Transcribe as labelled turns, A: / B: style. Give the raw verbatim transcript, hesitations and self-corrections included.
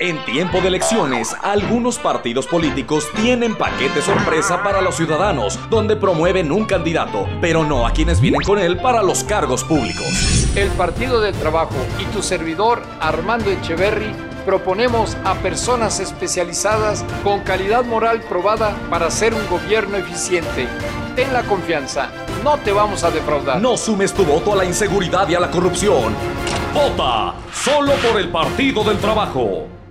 A: En tiempo de elecciones, algunos partidos políticos tienen paquete sorpresa para los ciudadanos, donde promueven un candidato, pero no a quienes vienen con él para los cargos públicos.
B: El Partido del Trabajo y tu servidor, Armando Echeverry, proponemos a personas especializadas con calidad moral probada para hacer un gobierno eficiente. Ten la confianza, no te vamos a defraudar.
A: No sumes tu voto a la inseguridad y a la corrupción. Vota solo por el Partido del Trabajo.